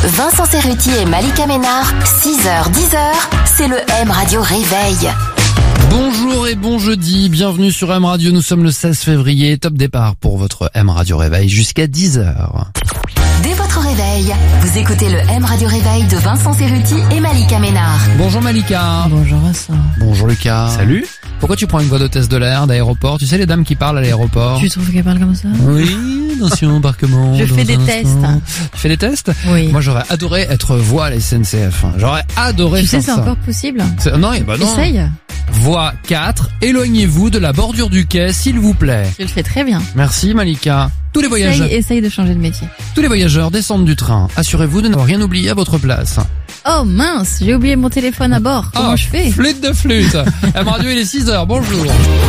Vincent Cerruti et Malika Ménard, 6h, 10h, c'est le M Radio Réveil. Bonjour et bon jeudi, bienvenue sur M Radio, nous sommes le 16 février, top départ pour votre M Radio Réveil jusqu'à 10h. Dès votre réveil, vous écoutez le M Radio Réveil de Vincent Cerruti et Malika Ménard. Bonjour Malika. Bonjour Vincent. Bonjour Lucas. Salut. Pourquoi tu prends une voix d'hôtesse de l'air d'aéroport? Tu sais les dames qui parlent à l'aéroport? Tu trouves qu'elle parle comme ça? Oui, attention, embarquement. Je fais des tests. Tu fais des tests? Oui. Moi j'aurais adoré être voix à la SNCF. J'aurais adoré Tu faire sais, c'est ça. encore possible? Non, bah non. Essaye. Voix 4, éloignez-vous de la bordure du quai s'il vous plaît. Je le fais très bien. Merci Malika. Tous les voyageurs. Essaye de changer de métier. Tous les voyageurs descendent du train. Assurez-vous de n'avoir rien oublié à votre place. Oh mince, j'ai oublié mon téléphone à bord. Comment je fais? Flûte de flûte. M Radio, il est 6h, bonjour.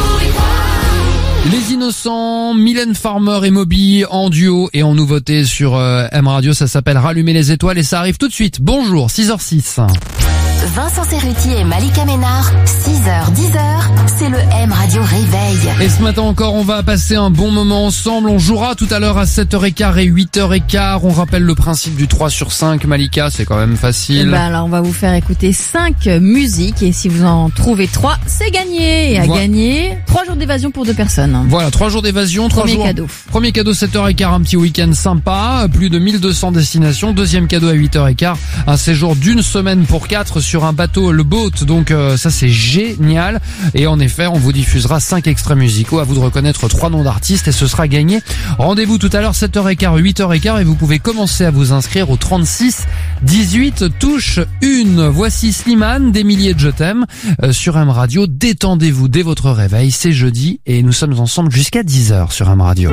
Les Innocents, Mylène Farmer et Moby en duo et en nouveauté sur M Radio, ça s'appelle Rallumer les étoiles et ça arrive tout de suite. Bonjour, 6h06. Vincent Cerruti et Malika Ménard, 6h, 10h, c'est le M Radio Réveil. Et ce matin encore, on va passer un bon moment ensemble. On jouera tout à l'heure à 7h15 et 8h15. On rappelle le principe du 3 sur 5, Malika, c'est quand même facile. Alors on va vous faire écouter 5 musiques et si vous en trouvez 3, c'est gagné. Et à gagner, 3 jours d'évasion pour 2 personnes. Voilà, 3 jours d'évasion, 3 Premier jours. cadeau. Premier cadeau 7h15, un petit week-end sympa, plus de 1200 destinations. Deuxième cadeau à 8h15, un séjour d'une semaine pour 4 sur un bateau, le boat. Donc ça c'est génial. Et en effet, on vous diffusera 5 extraits musicaux. À vous de reconnaître 3 noms d'artistes et ce sera gagné. Rendez-vous tout à l'heure 7h15, 8h15 et vous pouvez commencer à vous inscrire au 36 18 touche 1. Voici Slimane des milliers de Je t'aime sur M Radio. Détendez-vous dès votre réveil, c'est jeudi et nous sommes ensemble jusqu'à 10h sur M Radio.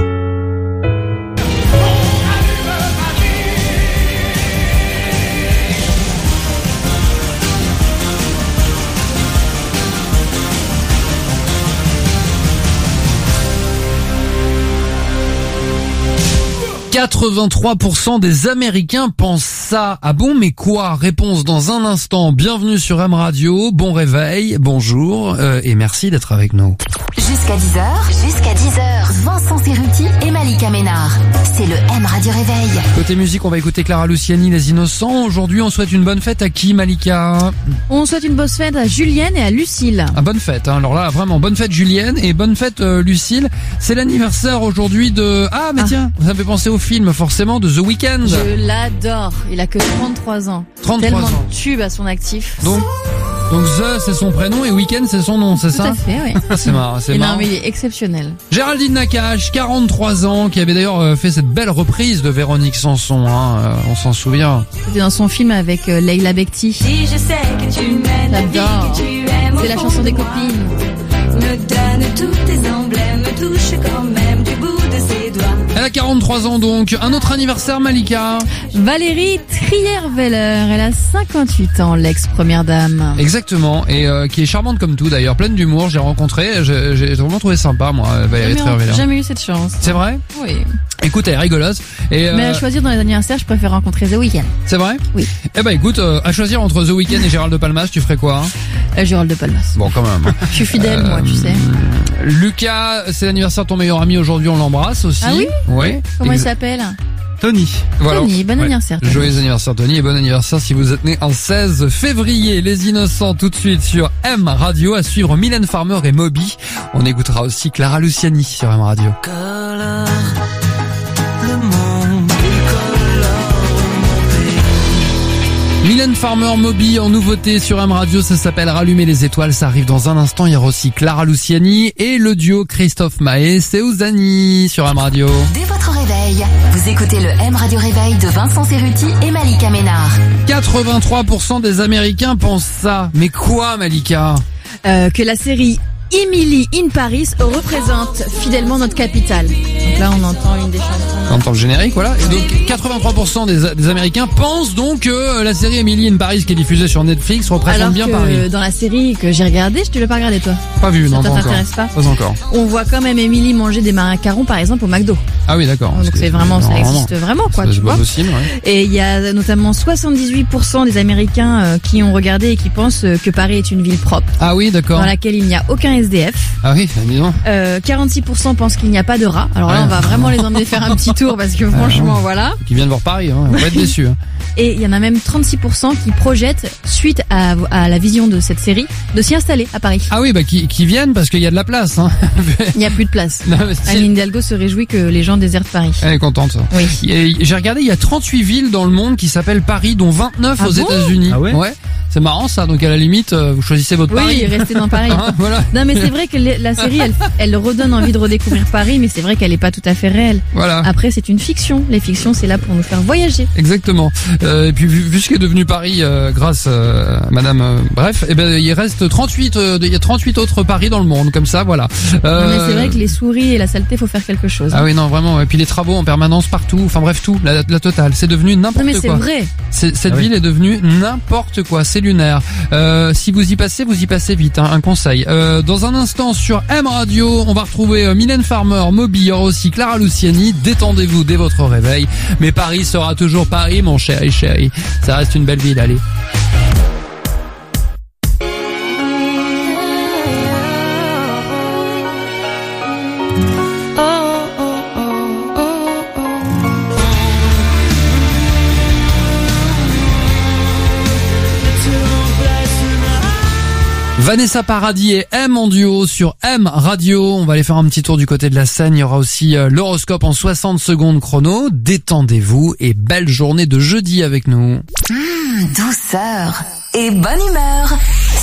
« 83% des Américains pensent ça. Ah bon, mais quoi? Réponse dans un instant. Bienvenue sur M Radio. Bon réveil, bonjour et merci d'être avec nous. Jusqu'à 10h, Vincent Cerruti et Malika Ménard. C'est le M Radio Réveil. Côté musique, on va écouter Clara Luciani, Les Innocents. Aujourd'hui, on souhaite une bonne fête à qui, Malika? On souhaite une bonne fête à Julienne et à Lucille. Ah, bonne fête, hein. Alors là, vraiment, bonne fête Julienne et bonne fête Lucille. C'est l'anniversaire aujourd'hui de... Ah, mais tiens, ça me fait penser au film, forcément, de The Weeknd. Je l'adore. Il a que 33 ans. 33 Tellement ans. de tubes à son actif. Donc The, c'est son prénom et Weekend, c'est son nom, c'est ça? Tout à fait, oui. C'est marrant, c'est marrant. Non, mais il est exceptionnel. Géraldine Nakache, 43 ans, qui avait d'ailleurs fait cette belle reprise de Véronique Sanson, hein, on s'en souvient. C'était dans son film avec Leila Bekti. Si je sais que tu m'aimes, J'adore. que tu aimes, C'est la chanson des copines. me donne tous tes emblèmes, me touche quand même du bout de ses doigts. Elle a 43 ans donc. Un autre anniversaire, Malika? Valérie Trierweiler, elle a 58 ans, l'ex-première dame. Exactement, et qui est charmante comme tout d'ailleurs, pleine d'humour, j'ai rencontré, j'ai vraiment trouvé sympa moi, Valérie Trierweiler. J'ai jamais eu cette chance. C'est vrai? Oui. Écoute, elle est rigolote. Et Mais à choisir dans les anniversaires, je préfère rencontrer The Weeknd. c'est vrai? Oui. Eh ben écoute, à choisir entre The Weeknd et Gérald de Palmas, tu ferais quoi, hein? Gérald de Palmas. Bon, quand même. Je suis fidèle, moi, tu sais. Lucas, c'est l'anniversaire de ton meilleur ami aujourd'hui, on l'embrasse aussi. Ah oui? Oui. Comment il s'appelle? Tony. Voilà. Tony, bon anniversaire, Tony. Joyeux anniversaire Tony et bon anniversaire si vous êtes né un 16 février. Les Innocents tout de suite sur M Radio, à suivre Mylène Farmer et Moby. On écoutera aussi Clara Luciani sur M Radio. Mylène Farmer, Moby en nouveauté sur M Radio, ça s'appelle Rallumer les étoiles, ça arrive dans un instant. Il y aura aussi Clara Luciani et le duo Christophe Maé, c'est Ouzani sur M Radio. Dès votre réveil, vous écoutez le M Radio Réveil de Vincent Cerruti et Malika Ménard. 83% des Américains pensent ça. Mais quoi, Malika? Que la série Emily in Paris représente fidèlement notre capitale. Donc là, on entend une des chansons. On entend le générique, voilà. Et donc 83% des Américains pensent donc que la série Emily in Paris qui est diffusée sur Netflix représente Alors bien que Paris. dans la série que j'ai regardée, je te l'ai pas regardée toi. Pas vu, non, Ça pas encore. t'intéresse pas? Pas encore. On voit quand même Emily manger des macarons par exemple au McDo. Ah oui, d'accord. Donc c'est vraiment, ça existe vraiment quoi, tu C'est pas vois. possible, ouais. Et il y a notamment 78% des Américains qui ont regardé et qui pensent que Paris est une ville propre, Ah oui, d'accord. dans laquelle il n'y a aucun SDF. Ah oui, dis donc. 46% pensent qu'il n'y a pas de rats. Alors Ah Alors, on va vraiment les emmener faire un petit tour parce que franchement, voilà. Qui viennent voir Paris, hein. On va être déçus. Hein. Et il y en a même 36% qui projettent, suite à la vision de cette série, de s'y installer à Paris. Ah oui, bah qui viennent parce qu'il y a de la place. Hein. Il n'y a plus de place. Non, mais Anne Hidalgo se réjouit que les gens désertent Paris. Elle est contente. Oui. J'ai regardé, il y a 38 villes dans le monde qui s'appellent Paris, dont 29 aux États-Unis. Ah ouais. C'est marrant ça. Donc à la limite, vous choisissez votre Paris. Oui, restez dans Paris. Hein, voilà. Non, mais c'est vrai que la série, elle redonne envie de redécouvrir Paris, mais c'est vrai qu'elle est pas tout à fait réelle. Voilà. Après, c'est une fiction. Les fictions, c'est là pour nous faire voyager. Exactement. Et puis vu ce qui est devenu Paris grâce à Madame. Bref, eh ben il reste 38. Il y a 38 autres Paris dans le monde, comme ça, voilà. Non, mais c'est vrai que les souris et la saleté, faut faire quelque chose. Ah oui, non, vraiment. Et puis les travaux en permanence partout. Enfin bref, tout, la totale. C'est devenu n'importe quoi. Non, mais c'est vrai. Cette ville est devenue n'importe quoi. C'est lunaire. Si vous y passez vite. Hein, un conseil. Dans un instant sur M Radio, on va retrouver Mylène Farmer, Moby, il y aura aussi Clara Luciani. Détendez-vous dès votre réveil. Mais Paris sera toujours Paris, mon chéri. Ça reste une belle ville, allez. Vanessa Paradis et M en duo sur M Radio. On va aller faire un petit tour du côté de la Seine. Il y aura aussi l'horoscope en 60 secondes chrono. Détendez-vous et belle journée de jeudi avec nous. Douceur et bonne humeur.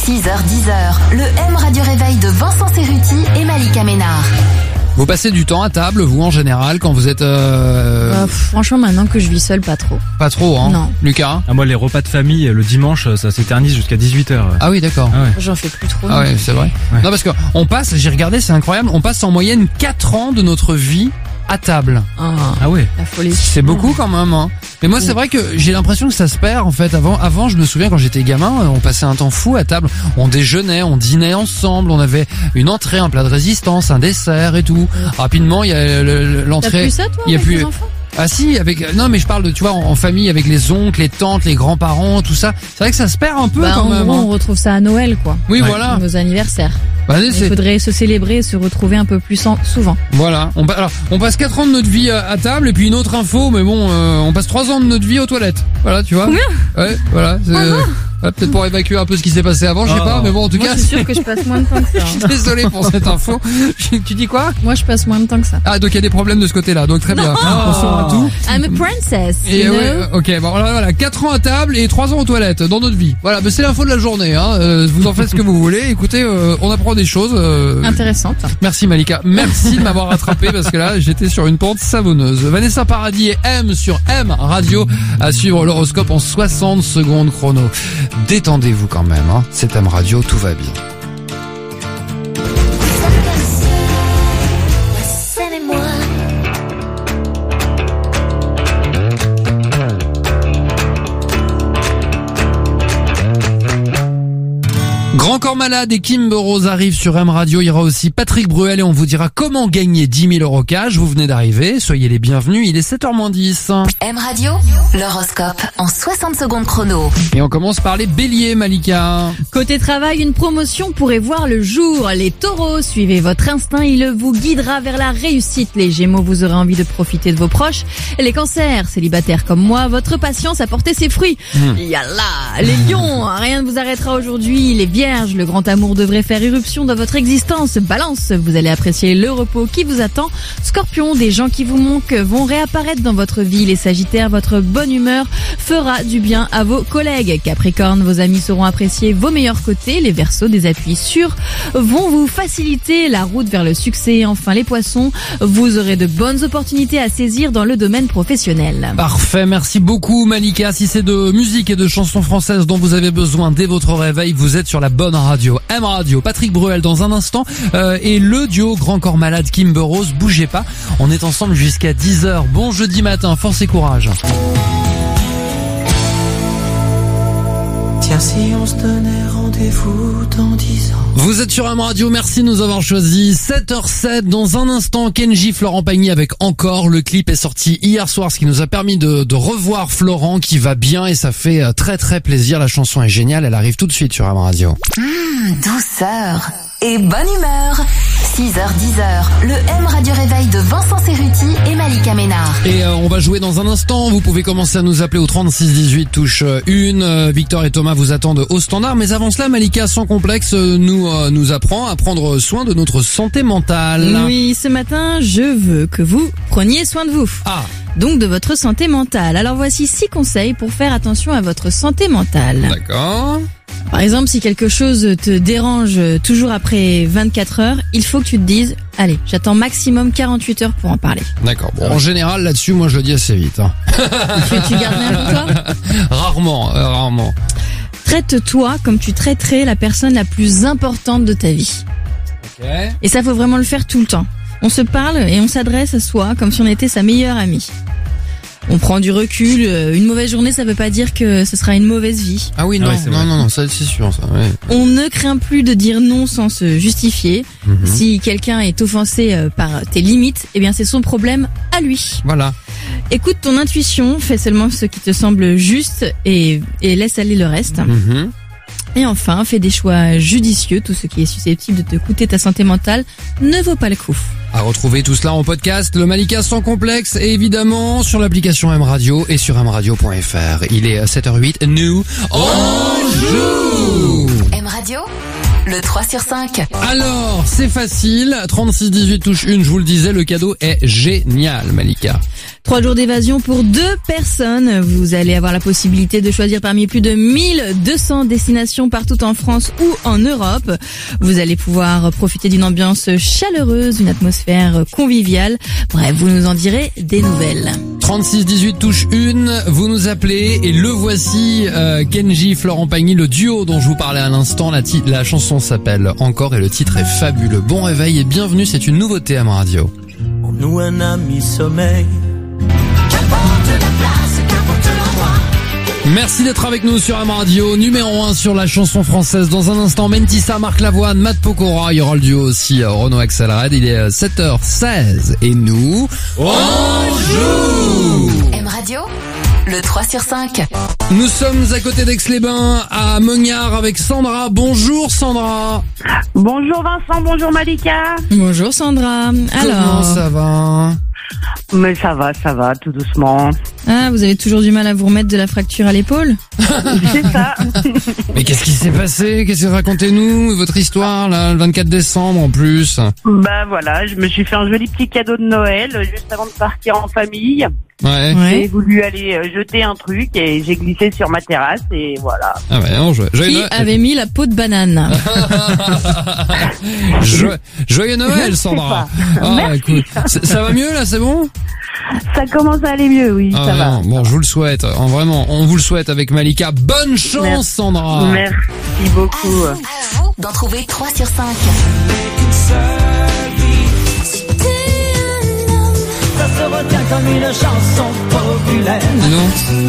6h-10h, le M Radio Réveil de Vincent Cerruti et Malika Ménard. Vous passez du temps à table, vous en général, quand vous êtes... Franchement, maintenant que je vis seule, pas trop. Pas trop, hein. Non. Lucas? Ah, moi, les repas de famille, le dimanche, ça s'éternise jusqu'à 18h. Ah oui, d'accord. Ah ouais. J'en fais plus trop. Ah ouais, c'est vrai. Ouais. Non, parce que on passe, j'ai regardé, c'est incroyable, on passe en moyenne 4 ans de notre vie à table. Ah ouais. La folie. C'est beaucoup quand même, hein. Mais moi, c'est vrai que j'ai l'impression que ça se perd, en fait. Avant, je me souviens quand j'étais gamin, on passait un temps fou à table. On déjeunait, on dînait ensemble, on avait une entrée, un plat de résistance, un dessert et tout. Rapidement, il y a l'entrée. T'as plus ça, toi, il y a avec plus tes enfants? Ah si, non mais je parle de, tu vois, en famille avec les oncles, les tantes, les grands-parents, tout ça. C'est vrai que ça se perd un peu quand en même. gros, Hein. on retrouve ça à Noël, quoi. Oui, voilà. Nos anniversaires. Bah, Il faudrait se célébrer et se retrouver un peu plus souvent. Voilà. On passe 4 ans de notre vie à table et puis une autre info, mais bon, on passe 3 ans de notre vie aux toilettes. Voilà, tu vois. Combien? Ouais, voilà. Peut-être pour évacuer un peu ce qui s'est passé avant, je sais pas, mais bon, en tout Moi, cas. je suis sûre que je passe moins de temps que ça. Je suis désolé pour cette info. Tu dis quoi? Moi, je passe moins de temps que ça. Ah, donc il y a des problèmes de ce côtéla, donc très bien. On saura tout. I'm a princess. Et you ouais, know? ok, bon voilà, 4 ans à table et 3 ans aux toilettes dans notre vie. Voilà, mais c'est l'info de la journée, hein. Vous en faites ce que vous voulez. Écoutez, on apprend des choses. Intéressante. Merci Malika, merci de m'avoir rattrapé parce que là j'étais sur une pente savonneuse. Vanessa Paradis et M sur M Radio à suivre l'horoscope en 60 secondes chrono. Détendez-vous quand même, hein. C'est M Radio, tout va bien. Grand Corps Malade et Kim Burrows arrivent sur M Radio. Il y aura aussi Patrick Bruel et on vous dira comment gagner 10 000 € cash. Vous venez d'arriver, soyez les bienvenus. Il est 7h-10. M Radio, l'horoscope en 60 secondes chrono. Et on commence par les béliers, Malika. Côté travail, une promotion pourrait voir le jour. Les taureaux, suivez votre instinct, il vous guidera vers la réussite. Les gémeaux, vous aurez envie de profiter de vos proches. Les cancers, célibataires comme moi, votre patience a porté ses fruits. Yallah, les lions, rien ne vous arrêtera aujourd'hui. Les vierges, le grand amour devrait faire irruption dans votre existence. Balance, vous allez apprécier le repos qui vous attend. Scorpion, des gens qui vous manquent vont réapparaître dans votre vie. Les sagittaires, votre bonne humeur fera du bien à vos collègues. Capricorne, vos amis sauront apprécier vos meilleurs côtés. Les Verseaux, des appuis sûrs vont vous faciliter la route vers le succès. Et enfin les poissons, vous aurez de bonnes opportunités à saisir dans le domaine professionnel. Parfait, merci beaucoup Malika. Si c'est de musique et de chansons françaises dont vous avez besoin dès votre réveil, vous êtes sur la bonne radio. M Radio, Patrick Bruel dans un instant et le duo Grand Corps Malade Kim Burrows. Bougez pas, on est ensemble jusqu'à 10h. Bon jeudi matin, force et courage. Tiens, si on se donnait rendez-vous dans 10 ans. Vous êtes sur M Radio, merci de nous avoir choisi. 7h07, dans un instant, Kenji, Florent Pagny avec Encore. Le clip est sorti hier soir, ce qui nous a permis de revoir Florent qui va bien et ça fait très très plaisir. La chanson est géniale, elle arrive tout de suite sur M Radio. Douceur et bonne humeur. 6h10, le M Radio Réveil de Vincent Cerruti et Malika Ménard. Et on va jouer dans un instant. Vous pouvez commencer à nous appeler au 36 18 touche 1. Victor et Thomas vous attendent au standard. Mais avant cela, Malika, sans complexe, nous apprend à prendre soin de notre santé mentale. Oui, ce matin, je veux que vous preniez soin de vous. Ah, Donc de votre santé mentale. Alors voici 6 conseils pour faire attention à votre santé mentale. d'accord. Par exemple, si quelque chose te dérange toujours après 24 heures, il faut que tu te dises, allez, j'attends maximum 48 heures pour en parler. D'accord. Bon, en général, là-dessus, moi, je le dis assez vite. Hein. Tu gardes rien pour toi ? Rarement. Traite-toi comme tu traiterais la personne la plus importante de ta vie. Ok. Et ça, faut vraiment le faire tout le temps. On se parle et on s'adresse à soi comme si on était sa meilleure amie. On prend du recul. Une mauvaise journée, ça veut pas dire que ce sera une mauvaise vie. Ah oui, non, Ah ouais, c'est vrai. non, ça, c'est sûr, ça. Ouais. On ne craint plus de dire non sans se justifier. Si quelqu'un est offensé par tes limites, eh bien c'est son problème à lui. Voilà. Écoute ton intuition, fais seulement ce qui te semble juste et laisse aller le reste. Mhm. Et enfin, fais des choix judicieux. Tout ce qui est susceptible de te coûter ta santé mentale ne vaut pas le coup. À retrouver tout cela en podcast, le Malika sans complexe, et évidemment sur l'application M Radio et sur mradio.fr. Il est 7h08, nous, on joue! M Radio, le 3 sur 5. Alors, c'est facile, 36 18 touche 1, je vous le disais, le cadeau est génial, Malika. 3 jours d'évasion pour 2 personnes. Vous allez avoir la possibilité de choisir parmi plus de 1200 destinations partout en France ou en Europe. Vous allez pouvoir profiter d'une ambiance chaleureuse, une atmosphère conviviale. Bref, vous nous en direz des nouvelles. 36 18 touche 1, vous nous appelez et le voici, Kenji, Florent Pagny, le duo dont je vous parlais à l'instant. La chanson s'appelle Encore et le titre est fabuleux. Bon réveil et bienvenue, c'est une nouveauté à M Radio. En nous un ami sommeil. Merci d'être avec nous sur M Radio, numéro 1 sur la chanson française. Dans un instant, Mentissa, Marc Lavoine, Matt Pokora, il y aura le duo aussi, Renaud Axel Red. Il est 7h16 et nous, on joue! M Radio, le 3 sur 5. Nous sommes à côté d'Aix-les-Bains, à Mognard avec Sandra. Bonjour Sandra. Bonjour Vincent, bonjour Malika. Bonjour Sandra. Comment Alors, ça va? Mais ça va, tout doucement. vous avez toujours du mal à vous remettre de la fracture à l'épaule ? C'est ça. Mais qu'est-ce qui s'est passé? Racontez-nous votre histoire, là, le 24 décembre en plus. Bah voilà, je me suis fait un joli petit cadeau de Noël juste avant de partir en famille. Ouais. J'ai voulu aller jeter un truc et j'ai glissé sur ma terrasse et voilà. Ah ouais, non, Qui avait mis la peau de banane ? Joyeux Noël, Sandra. Ah, Merci. écoute, ça va mieux là, c'est bon? Ça commence à aller mieux, oui, Ah, ça va. non, bon, je vous le souhaite. Vraiment, on vous le souhaite avec Malika. Bonne chance, Merci. Sandra. Merci À beaucoup. vous d'en trouver 3 sur 5. Ça se retient comme une chanson populaire. Non.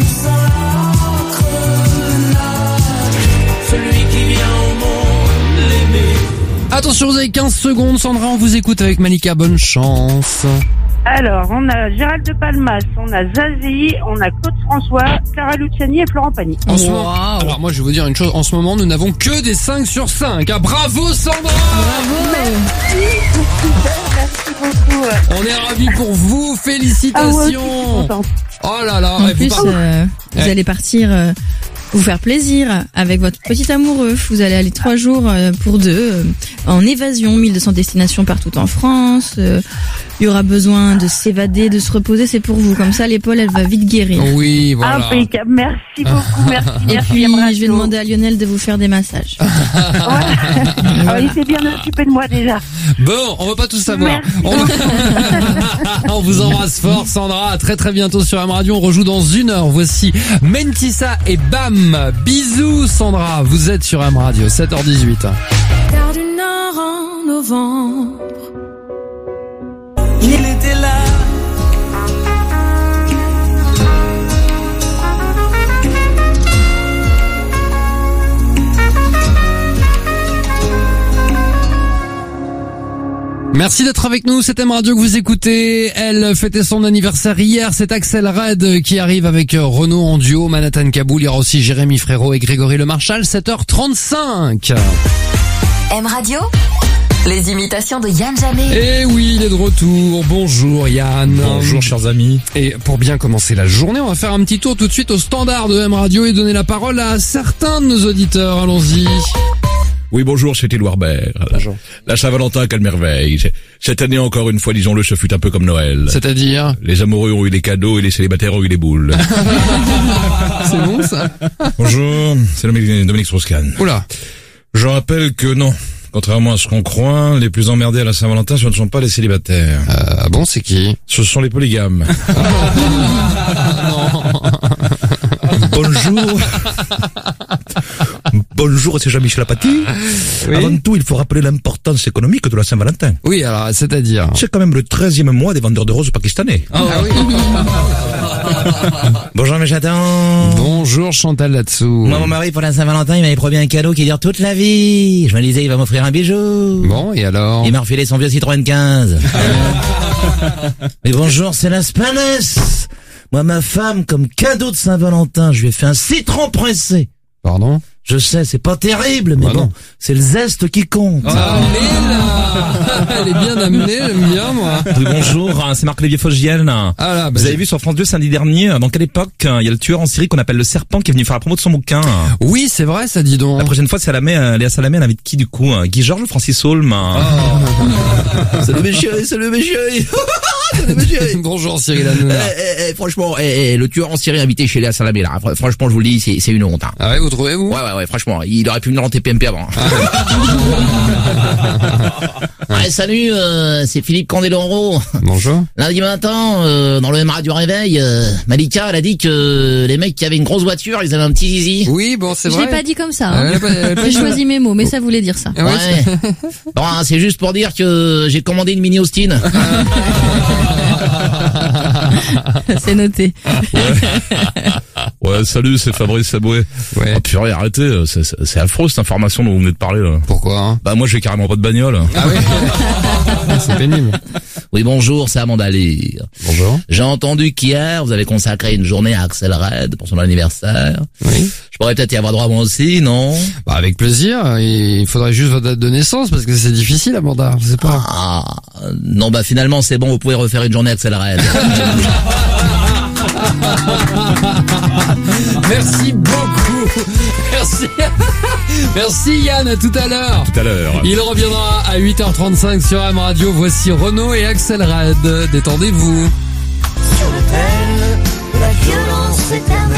Celui qui vient au monde l'aimer. Attention, vous avez 15 secondes, Sandra, on vous écoute avec Malika. Bonne chance. Alors, on a Gérald de Palmas, on a Zazie, on a Claude François, Clara Luciani et Florent Pagny. En ce moment, Wow. alors moi je vais vous dire une chose, en ce moment nous n'avons que des 5 sur 5. Ah, bravo Sandra. Merci beaucoup. On est ravis pour vous, Ah, moi aussi, je suis félicitations. contente. Oh là là, En vous plus, parlez- vous allez partir vous faire plaisir avec votre petit amoureux. Vous allez aller 3 jours pour 2 en évasion, 1200 destinations partout en France. Il y aura besoin de s'évader, de se reposer. C'est pour vous. Comme ça, l'épaule, elle va vite guérir. Oui, voilà. Impeccable. Merci beaucoup, merci. Et merci, puis, M je vais Radio. demander à Lionel de vous faire des massages. Ah, il s'est bien occupé de moi déjà. Bon, on va pas tout savoir. Merci. On vous embrasse fort, Sandra. À très très bientôt sur M Radio. On rejoue dans 1 heure. Voici Mentissa et Bam. Bisous, Sandra. Vous êtes sur M Radio, 7h18. Gare du Nord en novembre. Il était là. Merci d'être avec nous, c'est M Radio que vous écoutez. Elle fêtait son anniversaire hier, c'est Axel Red qui arrive avec Renaud en duo, Manhattan Kaboul, il y aura aussi Jérémy Frérot et Grégory Le Marchal, 7h35. M Radio, Les imitations de Yann Jamé. Et oui, il est de retour. Bonjour Yann. Bonjour chers amis. Et pour bien commencer la journée, on va faire un petit tour tout de suite au standard de M Radio et donner la parole à certains de nos auditeurs. Allons-y. Oui, bonjour, c'est Édouard Baird. Bonjour. La Saint-Valentin, quelle merveille. Cette année, encore une fois, disons-le, ce fut un peu comme Noël. C'est-à-dire? Les amoureux ont eu des cadeaux et les célibataires ont eu des boules. C'est bon ça? Bonjour, c'est Dominique Strauss-Kahn. Oula. Je rappelle que non, contrairement à ce qu'on croit, les plus emmerdés à la Saint-Valentin, ce ne sont pas les célibataires. Ah bon, c'est qui? Ce sont les polygames. Bonjour. Bonjour, c'est Jean-Michel Apathy. Oui. Avant tout, il faut rappeler l'importance économique de la Saint-Valentin. Oui, alors, c'est-à-dire? C'est quand même le 13e mois des vendeurs de roses pakistanais. Ah oui. Bonjour mes chatons. Bonjour Chantal là-dessous. Moi mon mari pour la Saint-Valentin il m'avait promis un cadeau qui dure toute la vie. Je me disais il va m'offrir un bijou. Bon, et alors? Il m'a refilé son vieux Citroën 15. Mais bonjour c'est la Spanasse. Moi ma femme comme cadeau de Saint-Valentin je lui ai fait un citron pressé. Pardon? Je sais, c'est pas terrible, mais bah bon, non. c'est le zeste qui compte. Ah, mais là, elle est bien amenée, j'aime bien, moi. Oui, bonjour, c'est Marc Lévier Fogiel. Ah là, bah vous avez vu sur France 2 samedi dernier, dans quelle époque il y a le tueur en série qu'on appelle le Serpent qui est venu faire la promo de son bouquin. Oui, c'est vrai, ça dit donc. La prochaine fois, Léa Salamé, elle invite qui du coup? Guy Georges ou Francis Holm? Salut mes chéris, salut mes chéris. Salut mes chéris. Bonjour Cyril Hanouna. Franchement, le tueur en série invité chez Léa Salamé là. Franchement, je vous le dis, c'est une honte. Hein. Ah ouais, vous trouvez vous? Ouais, franchement, il aurait pu venir en TPMP avant. Ouais, salut, c'est Philippe Candeloro. Bonjour. Lundi matin, dans le M Radio Réveil, Malika, elle a dit que les mecs qui avaient une grosse voiture, ils avaient un petit zizi. Oui, bon, c'est Je vrai. l'ai pas dit comme ça. Hein. Elle a pas J'ai dit- choisi mes mots, mais ça voulait dire ça. Ah ouais, Ouais. Bon, hein, c'est juste pour dire que j'ai commandé une mini Austin. C'est noté. Ouais, salut, c'est Fabrice Saboué. Ouais. Ah purée, arrêtez, c'est affreux cette information dont vous venez de parler là. Pourquoi, hein? Bah moi j'ai carrément pas de bagnole. Ah oui. C'est pénible. Oui, bonjour, c'est Amanda Lear. Bonjour. J'ai entendu qu'hier, vous avez consacré une journée à Axel Red pour son anniversaire. Oui. Je pourrais peut-être y avoir droit moi aussi, non? Bah, avec plaisir. Il faudrait juste votre date de naissance parce que c'est difficile, Amanda. Je sais pas. Ah, non, bah finalement, c'est bon, vous pouvez refaire une journée Axel Red. Merci beaucoup. Merci. Merci Yann, à tout à l'heure. Tout à l'heure. Il reviendra à 8h35 sur M Radio. Voici Renaud et Axel Red. Détendez-vous. Sur l'autel de la violence éternelle.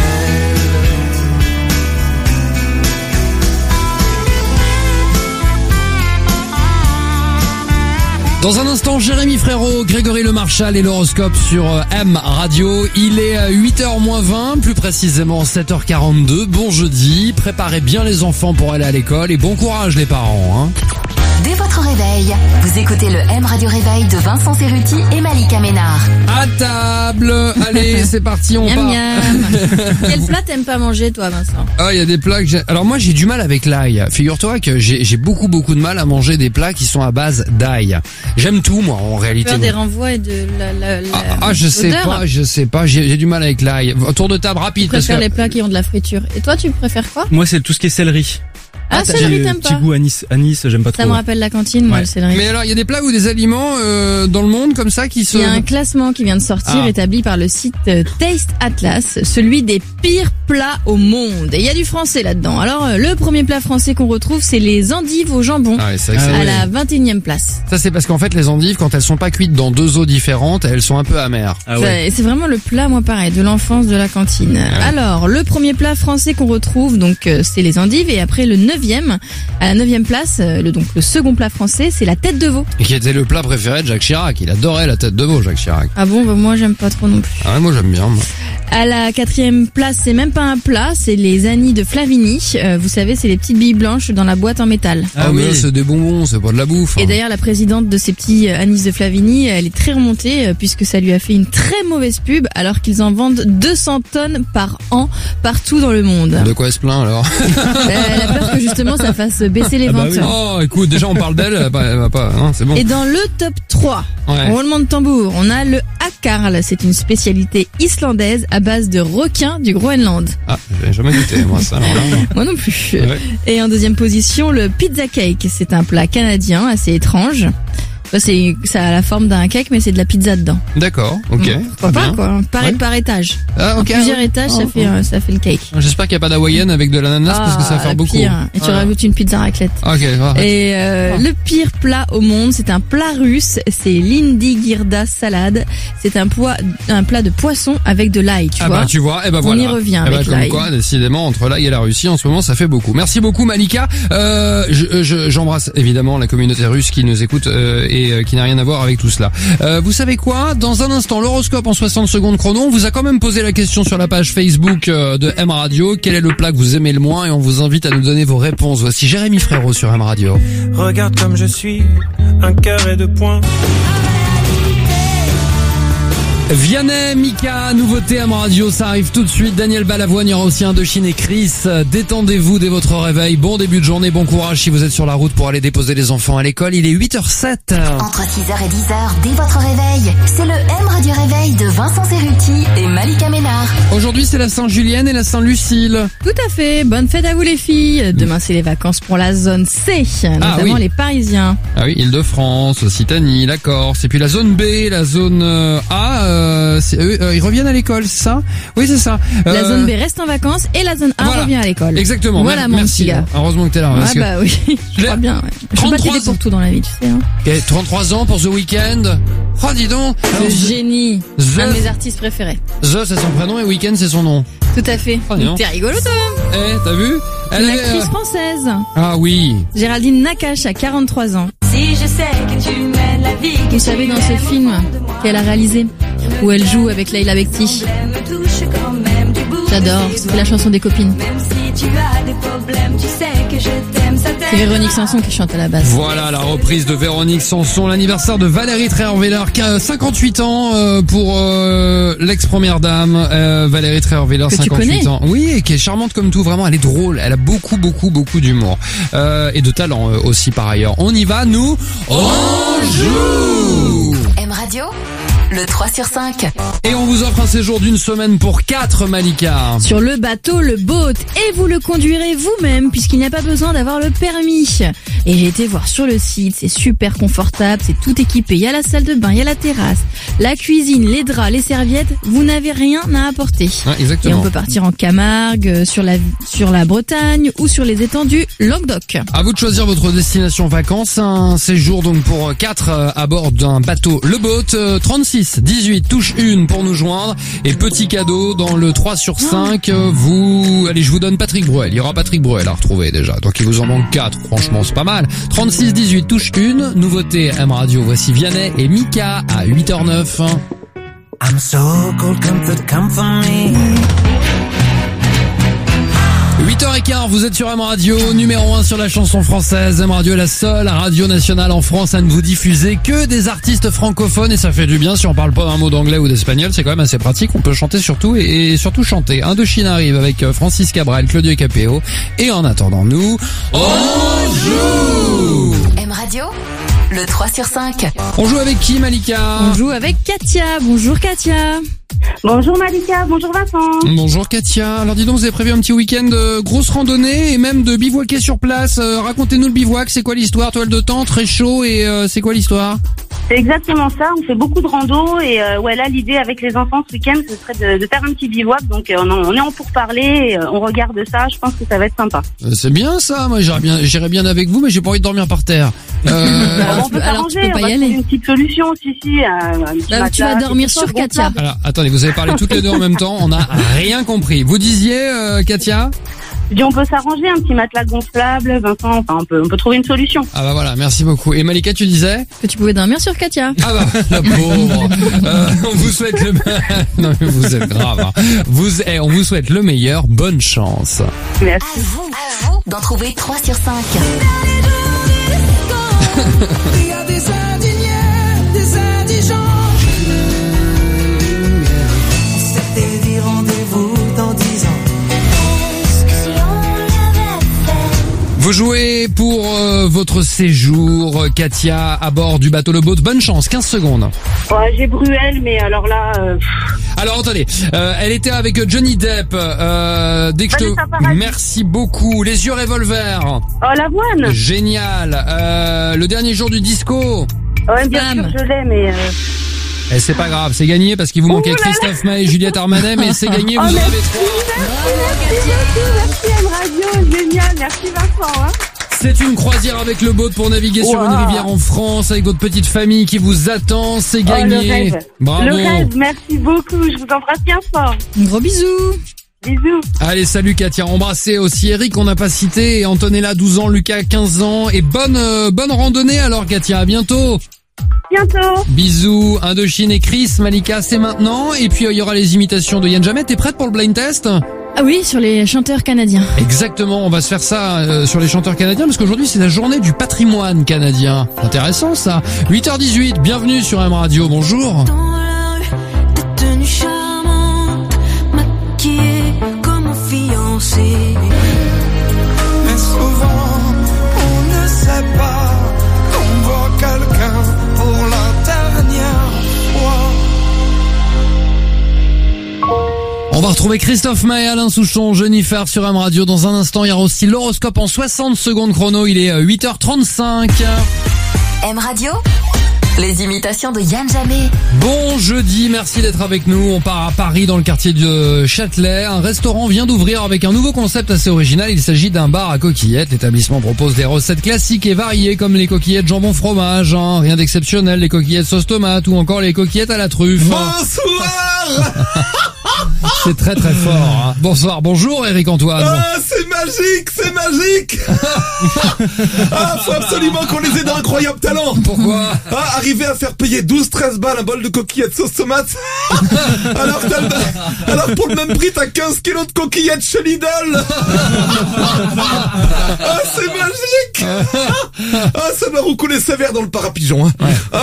Dans un instant, Jérémy Frérot, Grégory Le Marchal et l'horoscope sur M Radio. Il est 8h-20, plus précisément 7h42. Bon jeudi, préparez bien les enfants pour aller à l'école et bon courage les parents. Hein. Dès votre réveil, vous écoutez le M Radio Réveil de Vincent Cerruti et Malika Ménard. À table. Allez, c'est parti, on Miam part. miam. Quel plat t'aimes pas manger, toi, Vincent? Ah, il y a des plats que j'ai... Alors moi, j'ai du mal avec l'ail. Figure-toi que j'ai beaucoup de mal à manger des plats qui sont à base d'ail. J'aime tout, moi, en réalité. Peur des renvois et de la je sais pas, j'ai du mal avec l'ail. Tour de table rapide. Je préfère parce que... les plats qui ont de la friture. Et toi, tu préfères quoi? Moi, c'est tout ce qui est céleri. Ah, céleri, t'aimes Petit pas? goût anis, j'aime pas trop. Ça me rappelle la cantine, moi, Ouais. le céleri. Mais alors, il y a des plats ou des aliments dans le monde comme ça qui se... Il y a un classement qui vient de sortir, Ah. établi par le site Taste Atlas, celui des pires plats au monde. Et il y a du français là-dedans. Alors, le premier plat français qu'on retrouve, c'est les endives au jambon, Ah ouais, c'est vrai que à c'est- la 21e place. Ça, c'est parce qu'en fait, les endives, quand elles sont pas cuites dans deux eaux différentes, elles sont un peu amères. Ah ouais. C'est vraiment le plat, moi pareil, de l'enfance de la cantine. Alors, le premier plat français qu'on retrouve, donc c'est les endives, et après le 9e, à la 9e place, donc le second plat français, c'est la tête de veau. Et qui était le plat préféré de Jacques Chirac. Il adorait la tête de veau, Jacques Chirac. Ah bon, bah, moi j'aime pas trop non plus. Ah ouais, moi j'aime bien. Moi. À la 4e place, c'est même pas un plat, c'est les anis de Flavigny. Vous savez, c'est les petites billes blanches dans la boîte en métal. Ah mais là, c'est des bonbons, c'est pas de la bouffe. Et hein. d'ailleurs, la présidente de ces petits anis de Flavigny, elle est très remontée puisque ça lui a fait une très mauvaise pub alors qu'ils en vendent 200 tonnes par an partout dans le monde. De quoi elle se plaint alors? Elle a peur que justement ça fasse baisser les ventes. Oh, écoute, déjà on parle d'elle, elle va pas, hein, c'est bon. Et dans le top 3, roulement de tambour, on a le Akarl. C'est une spécialité islandaise à base de requins du Groenland. Ah, j'avais jamais goûté, moi, ça. Moi non plus. Ouais. Et en deuxième position, le pizza cake. C'est un plat canadien assez étrange. Ça a la forme d'un cake, mais c'est de la pizza dedans. D'accord, ok. Pourquoi pas, quoi. Par étage. Ah, ok. Plusieurs étages, ça fait le cake. J'espère qu'il n'y a pas d'hawaïenne avec de l'ananas parce que ça va faire beaucoup. Pire. Et tu rajoutes une pizza raclette. Ok, Et le pire plat au monde, c'est un plat russe. C'est l'indigirda salade. C'est un plat de poisson avec de l'ail, tu vois. Bah, tu vois, et bah voilà. On y revient avec l'ail. Comme quoi, décidément, entre l'ail et la Russie, en ce moment, ça fait beaucoup. Merci beaucoup, Malika. J'embrasse évidemment la communauté russe qui nous écoute, et qui n'a rien à voir avec tout cela. Vous savez quoi? Dans un instant, l'horoscope en 60 secondes chrono. On vous a quand même posé la question sur la page Facebook de M Radio. Quel est le plat que vous aimez le moins? Et on vous invite à nous donner vos réponses. Voici Jérémy Frérot sur M Radio. Regarde comme je suis, un cœur et deux poings. Vianney, Mika, nouveauté M Radio, ça arrive tout de suite. Daniel Balavoine, il y aura aussi Indochine et Chris. Détendez-vous dès votre réveil. Bon début de journée, bon courage si vous êtes sur la route pour aller déposer les enfants à l'école. Il est 8h07. Entre 6h et 10h, dès votre réveil, c'est le M Radio Réveil de Vincent Cerruti et Malika Ménard. Aujourd'hui, c'est la Saint-Julienne et la Saint-Lucille. Tout à fait. Bonne fête à vous les filles. Demain, c'est les vacances pour la zone C, notamment les Parisiens. Ah oui, Île-de-France, Occitanie, la Corse. Et puis la zone B, la zone A, ils reviennent à l'école, c'est ça? Oui, c'est ça. La zone B reste en vacances et la zone A revient à l'école. Exactement. Voilà, mon merci. petit gars. Heureusement que t'es là. Ah bah oui, je crois bien. Ouais. Je peux pas t'aider pour tout dans la vie, tu sais. Hein. Okay, 33 ans pour The Weeknd. Oh, dis donc. Le génie. Un de mes artistes préférés. The, c'est son prénom et Weeknd, c'est son nom. Tout à fait. Oh, t'es rigolo, toi. T'as vu? Une actrice française. Ah oui. Géraldine Nakache a 43 ans. Si je sais que tu mènes la vie. Vous savez, dans ce film qu'elle a réalisé, où elle joue avec Leila Bekti. J'adore, c'est la chanson des copines. C'est Véronique Sanson qui chante à la basse. Voilà la reprise de Véronique Sanson, l'anniversaire de Valérie Trierweiler, qui a 58 ans pour l'ex-première dame, Valérie Trierweiler, 58 ans. Oui, et qui est charmante comme tout, vraiment, elle est drôle, elle a beaucoup d'humour. Et de talent aussi par ailleurs. On y va, nous, on joue! M Radio, le 3 sur 5. Et on vous offre un séjour d'une semaine pour 4, Malika. Sur le bateau, le boat. Et vous le conduirez vous-même, puisqu'il n'y a pas besoin d'avoir le permis. Et j'ai été voir sur le site, c'est super confortable, c'est tout équipé. Il y a la salle de bain, il y a la terrasse, la cuisine, les draps, les serviettes. Vous n'avez rien à apporter. Ouais, exactement. Et on peut partir en Camargue, sur la Bretagne ou sur les étendues Languedoc. À vous de choisir votre destination vacances. Un séjour donc pour 4 à bord d'un bateau, le boat. 36 18 touche 1 pour nous joindre. Et petit cadeau dans le 3 sur 5. Allez, je vous donne Patrick Bruel. Il y aura Patrick Bruel à retrouver déjà. Donc il vous en manque 4. Franchement, c'est pas mal. 36 18 touche 1. Nouveauté M Radio. Voici Vianney et Mika à 8h09. I'm so cold, come for me. 8h15, vous êtes sur M Radio, numéro 1 sur la chanson française. M Radio est la seule radio nationale en France à ne vous diffuser que des artistes francophones, et ça fait du bien. Si on parle pas d'un mot d'anglais ou d'espagnol, c'est quand même assez pratique. On peut chanter surtout et surtout chanter. Indochine arrive avec Francis Cabrel, Claudio Capéo. Et en attendant, nous, on joue! M Radio, le 3 sur 5. On joue avec qui, Malika? On joue avec Katia. Bonjour Katia. Bonjour Malika, bonjour Vincent. Bonjour Katia. Alors dis donc, vous avez prévu un petit week-end de grosse randonnée et même de bivouaquer sur place. Racontez-nous le bivouac, c'est quoi l'histoire? Toile de tente, très chaud, et c'est quoi l'histoire? C'est exactement ça, on fait beaucoup de rando et là l'idée avec les enfants ce week-end ce serait de faire un petit bivouac, donc on est en pourparlers, on regarde ça, je pense que ça va être sympa. C'est bien ça, moi j'irais bien avec vous, mais j'ai pas envie de dormir par terre. On peut s'arranger, on va trouver une petite solution aussi. Tu vas dormir sur Katia. Alors attendez, vous avez parlé toutes les deux en même temps, on n'a rien compris. Vous disiez Katia? Je dis on peut s'arranger, un petit matelas gonflable, Vincent, enfin on peut trouver une solution. Ah bah voilà, merci beaucoup. Et Malika, tu disais? Que tu pouvais dormir sur Katia. Ah bah, la pauvre. On vous souhaite le non mais vous êtes grave. Hein. On vous souhaite le meilleur, bonne chance. Merci. À vous d'en trouver 3 sur 5. Il y a des indignés, des indigents. C'était dit rendez-vous dans 10 ans. Vous jouez pour votre séjour, Katia, à bord du bateau Le Boat. Bonne chance, 15 secondes. Ouais, j'ai Bruel, mais alors là... Alors attendez, elle était avec Johnny Depp. Dès que Vanessa Paradis. Merci beaucoup. Les yeux revolver. Oh, l'avoine. Génial. Le dernier jour du disco. Ouais, bien sûr, je l'ai, mais... Eh, c'est pas grave, c'est gagné parce qu'il vous manquait Christophe Maé et Juliette Armanet, mais c'est gagné, vous en avez trois. Merci M Radio, génial, merci Vincent. Hein. C'est une croisière avec le boat pour naviguer sur une rivière en France avec votre petite famille qui vous attend, c'est gagné. Le rêve. Bravo. Le rêve, merci beaucoup, je vous embrasse bien fort. Gros bisous. Bisous. Allez, salut Katia, embrassez aussi Eric, on n'a pas cité, et Antonella, 12 ans, Lucas, 15 ans, et bonne randonnée alors Katia, à bientôt. Bientôt. Bisous, Indochine et Chris, Malika, c'est maintenant, et puis il y aura les imitations de Yann Jamais. T'es prête pour le blind test? Ah oui, sur les chanteurs canadiens. Exactement, on va se faire ça sur les chanteurs canadiens, parce qu'aujourd'hui c'est la journée du patrimoine canadien. Intéressant ça. 8h18, bienvenue sur M Radio, bonjour. Tenue charmante, maquillée comme un fiancé. Mais souvent, on ne sait pas qu'on voit quelqu'un pour la dernière fois. On va retrouver Christophe Maé, Alain Souchon, Jennifer sur M Radio. Dans un instant, il y aura aussi l'horoscope en 60 secondes chrono. Il est 8h35. M Radio, les imitations de Yann Jamais. Bon jeudi, merci d'être avec nous. On part à Paris dans le quartier de Châtelet. Un restaurant vient d'ouvrir avec un nouveau concept assez original. Il s'agit d'un bar à coquillettes. L'établissement propose des recettes classiques et variées comme les coquillettes jambon fromage, hein. Rien d'exceptionnel, les coquillettes sauce tomate ou encore les coquillettes à la truffe. Bonsoir. C'est très très fort, hein. Bonsoir, bonjour Eric Antoine. Ah, c'est magique, c'est magique. Ah, faut absolument qu'on les ait d'incroyables talents. Pourquoi? Ah, arriver à faire payer 12-13 balles un bol de coquillettes sauce tomate. Alors pour le même prix, t'as 15 kilos de coquillettes chez Lidl. Ah, c'est magique. Ah, ça m'a roucoulé sévère dans le parapigeon, hein. Ouais.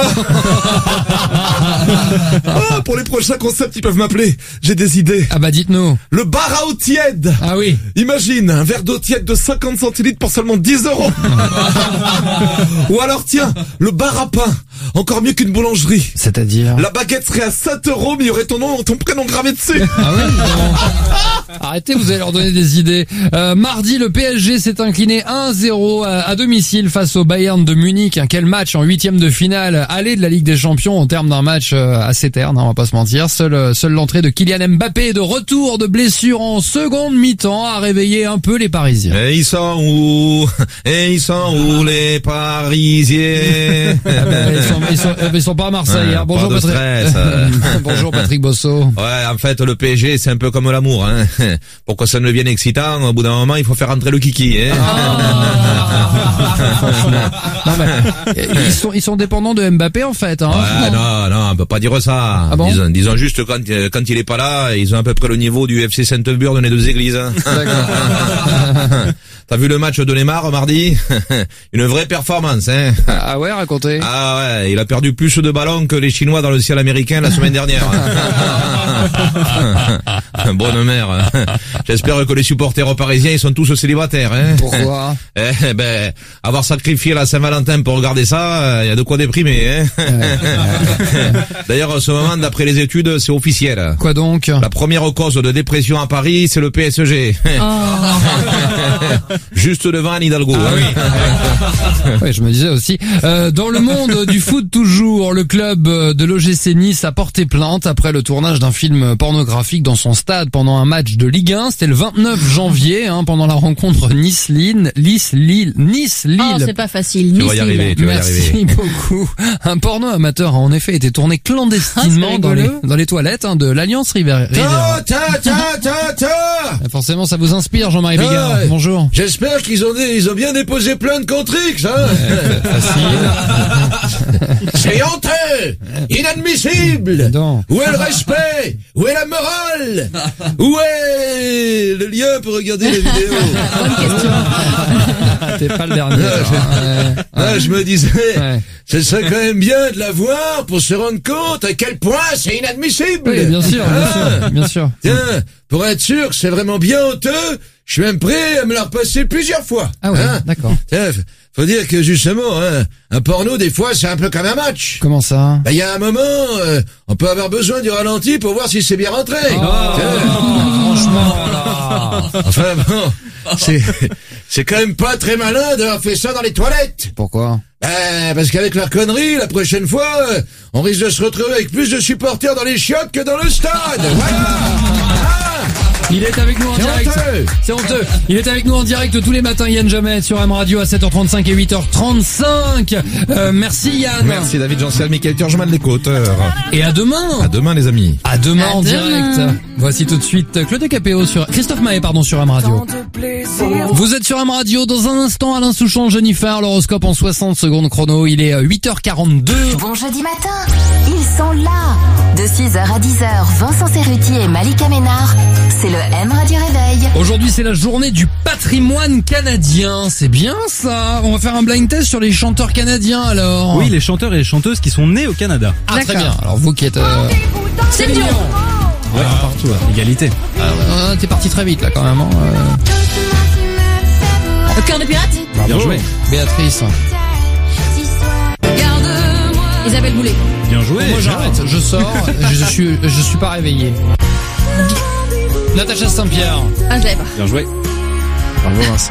Ah, pour les prochains concepts, ils peuvent m'appeler. J'ai des idées. Ah bah dites-nous. Le bar à eau tiède. Ah oui. Imagine, un verre d'eau tiède de 50 centilitres pour seulement 10 €. Ou alors tiens, le bar à pain. Encore mieux qu'une boulangerie. C'est-à-dire? La baguette serait à 7 €, mais il y aurait ton prénom gravé dessus. Ah oui, non. Arrêtez, vous allez leur donner des idées. Mardi, le PSG s'est incliné 1-0 à domicile face au Bayern de Munich. Quel match en 8e de finale aller de la Ligue des Champions en termes d'un match assez terne, hein, on va pas se mentir. Seule l'entrée de Kylian Mbappé de retour de blessure en seconde mi-temps a réveillé un peu les Parisiens. Et ils sont où les Parisiens? Ah ben, ils sont pas à Marseille. Hein. Bonjour pas de Patrick. stress. Bonjour Patrick Bosso. Ouais, en fait, le PSG, c'est un peu comme l'amour, hein. Pour que ça ne devienne excitant, au bout d'un moment, il faut faire rentrer le kiki, hein. Non, mais, ils sont dépendants de Mbappé, en fait, hein. Ouais, non, on peut pas dire ça. Ah bon? Disons juste quand il est pas là, ils ont à peu près le niveau du FC Saint-Burg des deux églises, hein. T'as vu le match de Neymar mardi? Une vraie performance, hein. Ah ouais, racontez. Ah ouais, il a perdu plus de ballons que les Chinois dans le ciel américain la semaine dernière. Bonne mère. J'espère que les supporters parisiens, ils sont tous célibataires, hein. Pourquoi? Avoir sacrifié la Saint-Valentin pour regarder ça, il y a de quoi déprimer, hein. D'ailleurs, en ce moment, d'après les études, c'est officiel. Quoi donc? La première cause de dépression à Paris, c'est le PSG. Juste devant Anne Hidalgo. Ah oui. Ouais, je me disais aussi. Dans le monde du foot toujours, le club de l'OGC Nice a porté plainte après le tournage d'un film pornographique dans son stade pendant un match de Ligue 1. C'était le 29 janvier, hein, pendant la rencontre Nice-Lille. Oh, c'est pas facile. Tu vas y arriver, Merci beaucoup. Un porno amateur a en effet été tourné clandestinement dans les toilettes, hein, de l'Alliance Riviera. Forcément, ça vous inspire, Jean-Marie Bigard. Bonjour. J'espère qu'ils ont bien déposé plainte contre X, hein. Facile. C'est honteux, inadmissible. Non. Où est le respect? Où est la morale? Où est le lien pour regarder la vidéo. Bonne question. T'es pas le dernier. Je me disais, ce serait quand même bien de la voir pour se rendre compte à quel point c'est inadmissible. Oui, bien sûr, bien sûr. Tiens, pour être sûr que c'est vraiment bien honteux, je suis même prêt à me la repasser plusieurs fois. Ah ouais, d'accord. Tiens, faut dire que justement, un porno, des fois, c'est un peu comme un match. Comment ça? Il y a un moment, on peut avoir besoin du ralenti pour voir si c'est bien rentré. Franchement, là. Enfin bon, c'est quand même pas très malin d'avoir fait ça dans les toilettes. Pourquoi? Parce qu'avec leur connerie, la prochaine fois, on risque de se retrouver avec plus de supporters dans les chiottes que dans le stade. Il est avec nous en direct. C'est honteux. Il est avec nous en direct tous les matins, Yann Jamais, sur M Radio à 7h35 et 8h35. Merci Yann. Merci David Jean-Ciel, Mickaël Turgeman, les co-auteurs. Et à demain. À demain les amis. À demain en direct. Voici tout de suite Claude Capéo sur Christophe Maé, sur M Radio. Vous êtes sur M Radio dans un instant. Alain Souchon, Jennifer, l'horoscope en 60 secondes chrono. Il est 8h42. Bon jeudi matin. Ils sont là. De 6h à 10h, Vincent Cerruti et Malika Ménard. C'est le M Radio Réveil. Aujourd'hui, c'est la journée du patrimoine canadien. C'est bien ça. On va faire un blind test sur les chanteurs canadiens alors. Oui, les chanteurs et les chanteuses qui sont nés au Canada. Ah, très bien. Alors vous qui êtes... C'est Dion. Ouais, partout, égalité. T'es parti très vite là quand même. Le cœur de pirate. Bien joué. Béatrice. Isabelle Boulay. Bien joué. Moi j'arrête, je sors, je suis pas réveillé. Natacha Saint-Pierre. Ah, je l'avais pas. Bien joué. Bravo Vincent.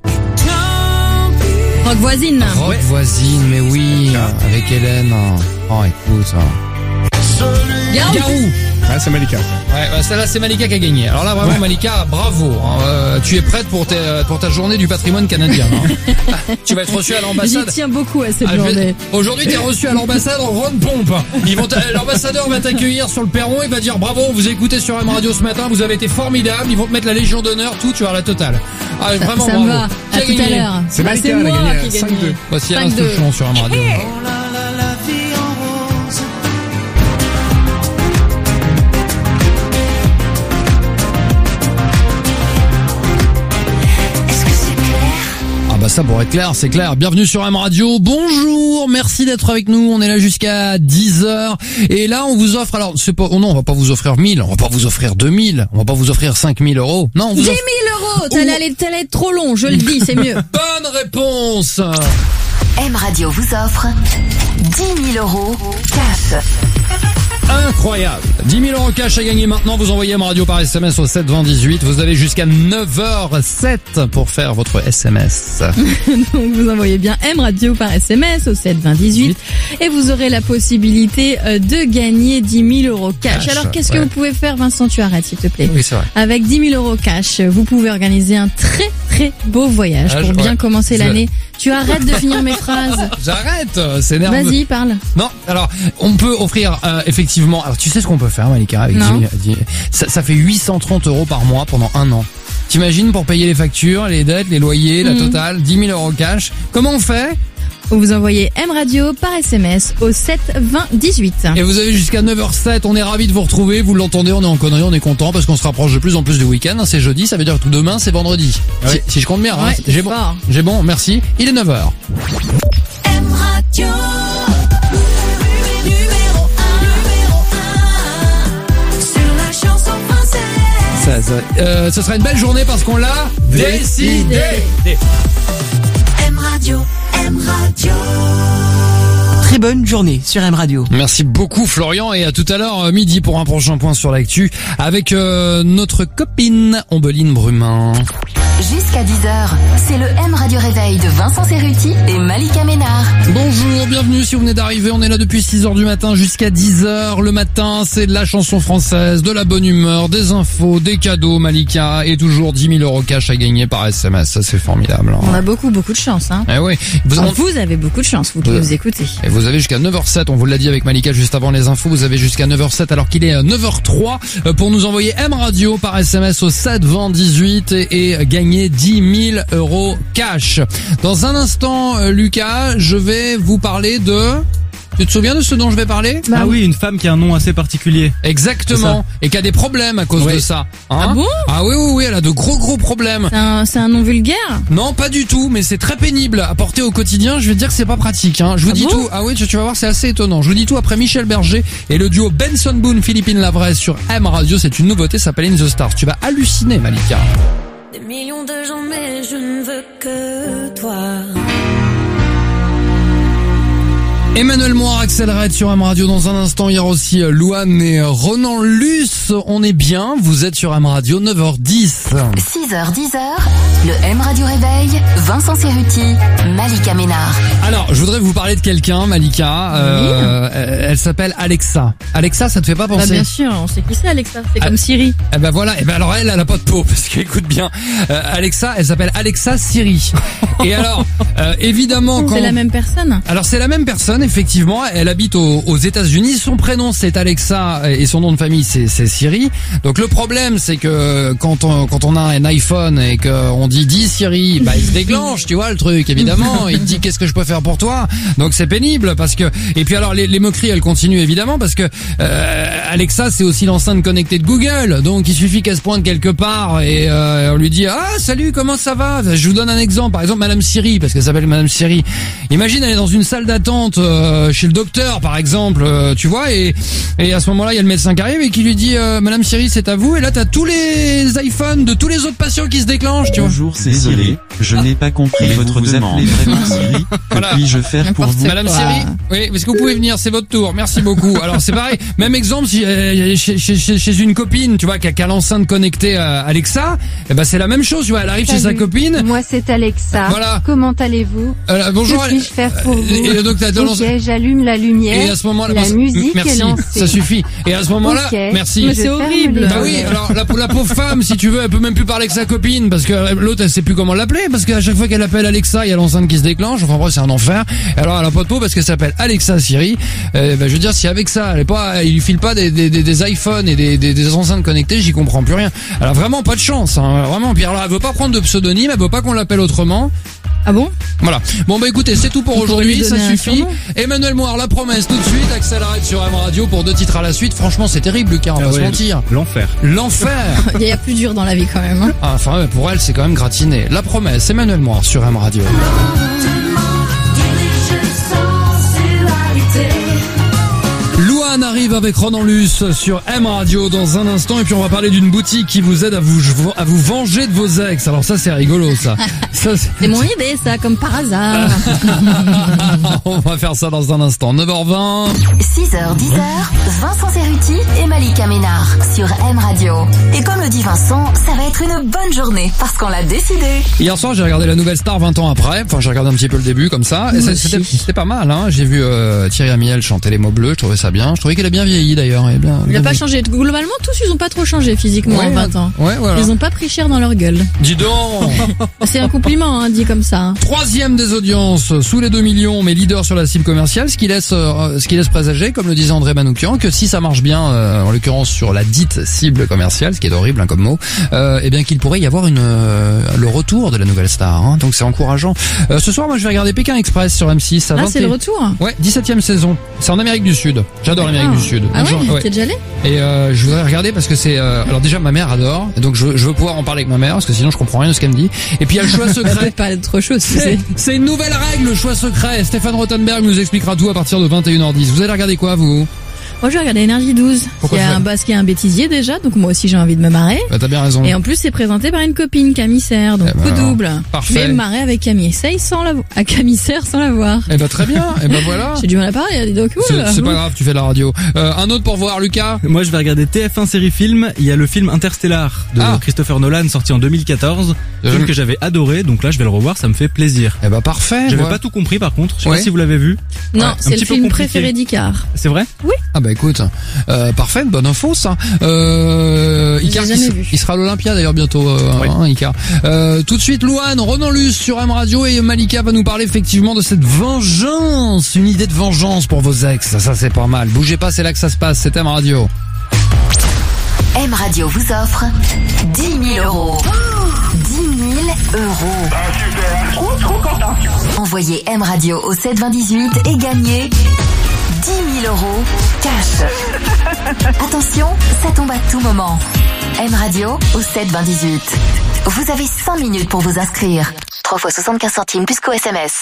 Rock voisine. Rock voisine, mais oui, avec Hélène. Oh écoute. Garou. Ah, c'est Malika. Ouais, celle-là c'est Malika qui a gagné. Alors là vraiment Malika, bravo. Tu es prête pour ta journée du patrimoine canadien. Tu vas être reçue à l'ambassade. J'y tiens beaucoup à cette journée. Aujourd'hui t'es reçu à l'ambassade en grande pompe. L'ambassadeur va t'accueillir sur le perron, il va dire bravo, vous écoutez sur M Radio ce matin, vous avez été formidable, ils vont te mettre la Légion d'honneur, tout, tu vas la totale. Ah, vraiment ça bravo. me va. À tout à l'heure. C'est Malika, c'est moi elle a qui gagné 5-2. Voici Alain Souchon sur M Radio. Ça pour être clair, c'est clair. Bienvenue sur M Radio. Bonjour, merci d'être avec nous. On est là jusqu'à 10h. Et là, on vous offre, alors, c'est pas, oh non, on va pas vous offrir 1000, on va pas vous offrir 2000, on va pas vous offrir 5000 euros. Non, on vous 10 000 offre... euros. T'allais être trop long, je le dis, c'est mieux. Bonne réponse. M Radio vous offre 10 000 euros cash. Incroyable. 10 000 euros cash à gagner maintenant. Vous envoyez M Radio par SMS au 7 20 18. Vous avez jusqu'à 9h07 pour faire votre SMS. Donc vous envoyez bien M Radio par SMS au 7 20 18 et vous aurez la possibilité de gagner 10 000 euros cash. Alors qu'est-ce que vous pouvez faire, Vincent? Tu arrêtes s'il te plaît. Oui, c'est vrai. Avec 10 000 euros cash, vous pouvez organiser un très très beau voyage pour bien commencer l'année. Tu arrêtes de finir mes phrases. J'arrête, c'est nerveux. Vas-y, parle. Non, alors, on peut offrir, effectivement, alors tu sais ce qu'on peut faire, Malika, avec 10 000, ça fait 830 euros par mois pendant un an. T'imagines pour payer les factures, les dettes, les loyers, la totale, 10 000 euros cash. Comment on fait? Vous envoyez M Radio par SMS au 7 20 18. Et vous avez jusqu'à 9h07, on est ravis de vous retrouver, vous l'entendez, on est en connerie, on est content parce qu'on se rapproche de plus en plus du week-end, c'est jeudi, ça veut dire que demain c'est vendredi. Ouais. Si je compte bien, ouais, j'ai bon, merci, il est 9h. M Radio. Ce sera une belle journée parce qu'on l'a décidé. M Radio, M Radio. Très bonne journée sur M Radio. Merci beaucoup Florian et à tout à l'heure midi pour un prochain point sur l'actu avec notre copine Ombeline Brumin. Jusqu'à 10h, c'est le M Radio Réveil de Vincent Cerruti et Malika Ménard. Bonjour, bienvenue si vous venez d'arriver, on est là depuis 6h du matin jusqu'à 10h. Le matin, c'est de la chanson française, de la bonne humeur, des infos, des cadeaux, Malika, et toujours 10 000 euros cash à gagner par SMS, ça c'est formidable. On a beaucoup de chance, hein. Eh oui. Vous avez beaucoup de chance, vous qui nous écoutez. Et vous avez jusqu'à 9h07, on vous l'a dit avec Malika juste avant les infos, vous avez jusqu'à 9h07 alors qu'il est 9h03 pour nous envoyer M Radio par SMS au 7 20 18 et gagner 10 000 euros cash. Dans un instant, Lucas, je vais vous parler de... Tu te souviens de ce dont je vais parler? Ah oui, une femme qui a un nom assez particulier. Exactement. Et qui a des problèmes à cause de ça. Hein? Ah bon? Ah oui, elle a de gros problèmes. C'est un nom vulgaire? Non, pas du tout, mais c'est très pénible à porter au quotidien. Je vais te dire que c'est pas pratique. Hein. Je vous dis tout. Ah oui, tu vas voir, c'est assez étonnant. Je vous dis tout après Michel Berger et le duo Benson Boone, Philippine Lavraise sur M Radio. C'est une nouveauté, ça s'appelle In the Stars. Tu vas halluciner, Malika. Des millions de gens, mais je ne veux que toi. Emmanuel Moir, Axel Red sur M Radio dans un instant. Il y aura aussi Louane et Ronan Luce. On est bien, vous êtes sur M Radio, 9h10. 6h, 10h, le M Radio Réveil, Vincent Cerruti, Malika Ménard. Alors, je voudrais vous parler de quelqu'un, Malika. Elle s'appelle Alexa. Alexa, ça te fait pas penser? Bah bien sûr, on sait qui c'est Alexa, c'est comme Siri. Eh ben voilà, alors elle a pas de peau, parce qu'écoute bien, Alexa, elle s'appelle Alexa Siri. Et alors, évidemment quand... C'est la même personne? Alors c'est la même personne, effectivement, elle habite aux États-Unis, son prénom c'est Alexa et son nom de famille c'est Siri. Donc le problème c'est que quand on a un iPhone et qu'on dit dis Siri, bah il se déclenche, tu vois le truc, évidemment, il te dit qu'est-ce que je peux faire pour toi. Donc c'est pénible parce que et puis alors les moqueries elles continuent évidemment parce que Alexa c'est aussi l'enceinte connectée de Google. Donc il suffit qu'elle se pointe quelque part et on lui dit ah salut, comment ça va? Je vous donne un exemple, par exemple Madame Siri, parce qu'elle s'appelle Madame Siri. Imagine elle est dans une salle d'attente chez le docteur par exemple, tu vois, et à ce moment-là il y a le médecin qui arrive et qui lui dit Madame Siri c'est à vous, et là t'as tous les iPhones de tous les autres patients qui se déclenchent, tu vois. Bonjour, c'est Siri, je n'ai pas compris votre demande. Vraiment Siri, que puis-je faire pour vous? Madame Siri, oui, est-ce que vous pouvez venir, c'est votre tour, merci beaucoup. Alors c'est pareil, même exemple si chez une copine, tu vois, qui a l'enceinte connectée à Alexa, et ben c'est la même chose, tu vois, elle arrive chez sa copine. Moi c'est Alexa. Voilà. Comment allez-vous? Bonjour. Que puis-je faire pour vous? Et donc Ok, j'allume la lumière. Et à ce moment-là, la musique merci, est lancée. ça suffit. Et à ce moment-là, Okay. merci. Mais c'est horrible. Bah oui, alors la pauvre femme, si tu veux, elle peut même plus parler avec sa copine parce que l'autre elle sait plus comment l'appeler parce qu'à chaque fois qu'elle appelle Alexa, il y a l'enceinte qui se déclenche. Enfin bref, c'est un enfer. Alors elle a pas de peau parce qu'elle s'appelle Alexa Siri. Je veux dire, si avec ça, il lui file pas des iPhones et des enceintes connectées, j'y comprends plus rien. Elle a vraiment pas de chance, hein, vraiment. Puis alors elle veut pas prendre de pseudonyme, elle veut pas qu'on l'appelle autrement. Ah bon? Voilà. Bon bah écoutez, c'est tout pour aujourd'hui, ça suffit. Emmanuel Moir, La Promesse tout de suite, Axel Arrête sur M Radio pour 2 titres à la suite. Franchement, c'est terrible, Lucas, on va se mentir. L'enfer. Il y a plus dur dans la vie quand même. Hein. Ah, enfin, pour elle, c'est quand même gratiné. La Promesse, Emmanuel Moir sur M Radio. Louane arrive avec Ronan Luce sur M Radio dans un instant et puis on va parler d'une boutique qui vous aide à vous venger de vos ex. Alors ça c'est rigolo ça. C'est mon idée ça, comme par hasard. On va faire ça dans un instant. 9h20. 6h, 10h, Vincent Cerruti et Malika Ménard sur M Radio. Et comme le dit Vincent, ça va être une bonne journée parce qu'on l'a décidé. Hier soir j'ai regardé la nouvelle Star 20 ans après. Enfin j'ai regardé un petit peu le début comme ça. Et c'était pas mal. Hein. J'ai vu Thierry Amiel chanter Les mots bleus. Je trouvais ça bien. Je trouvais qu'il a bien vieilli d'ailleurs. Il a pas changé. Globalement, tous ils ont pas trop changé physiquement en 20 ans. Ouais, voilà. Ils ont pas pris cher dans leur gueule. Dis donc. C'est un compliment, hein, dit comme ça. 3e des audiences, sous les 2 millions, mais leader sur la cible commerciale, ce qui laisse présager, comme le disait André Manoukian, que si ça marche bien, en l'occurrence sur la dite cible commerciale, ce qui est horrible hein, comme mot, eh bien qu'il pourrait y avoir le retour de la nouvelle star. Hein, donc c'est encourageant. Ce soir, moi je vais regarder Pékin Express sur M6. C'est le retour. Ouais, 17e saison. C'est en Amérique du Sud. J'adore l'Amérique du Sud. Ah ouais, t'es déjà allé? Et je voudrais regarder parce que c'est alors déjà ma mère adore, et donc je veux pouvoir en parler avec ma mère parce que sinon je comprends rien de ce qu'elle me dit. Et puis il y a le choix secret. Peut-être pas trop chaud. C'est une nouvelle règle, le choix secret. Stéphane Rothenberg nous expliquera tout à partir de 21h10. Vous allez regarder quoi vous? Moi, je vais regarder Énergie 12. Pourquoi qui est un bêtisier déjà, donc moi aussi j'ai envie de me marrer. Bah, t'as bien raison. Et en plus, c'est présenté par une copine, Camille Serre, donc coup double. Parfait. Je vais me marrer avec Camille Serre sans la voir. Eh ben très bien. Et ben voilà. J'ai du mal à parler, donc c'est pas grave, tu fais de la radio. Un autre pour voir, Lucas. Moi, je vais regarder TF1 série film. Il y a le film Interstellar de Christopher Nolan sorti en 2014. Film que j'avais adoré, donc là je vais le revoir, ça me fait plaisir. Eh ben parfait. J'avais pas tout compris par contre. Je sais pas si vous l'avez vu. Non, c'est le film préféré d'Icar. C'est vrai? Oui. Ah bah écoute. Parfait, bonne info ça. Icar il sera à l'Olympia d'ailleurs bientôt, Icar. Tout de suite Louane, Ronan Luce sur M Radio et Malika va nous parler effectivement de cette vengeance, une idée de vengeance pour vos ex. Ça c'est pas mal. Bougez pas, c'est là que ça se passe. C'est M Radio. M Radio vous offre 10 000 euros. 10 000 euros. Trop content. Envoyez M Radio au 72018 et gagnez 10 000 € cash. Attention, ça tombe à tout moment. M Radio au 7-20-18. Vous avez 5 minutes pour vous inscrire. 3 fois 75 centimes plus qu'au SMS.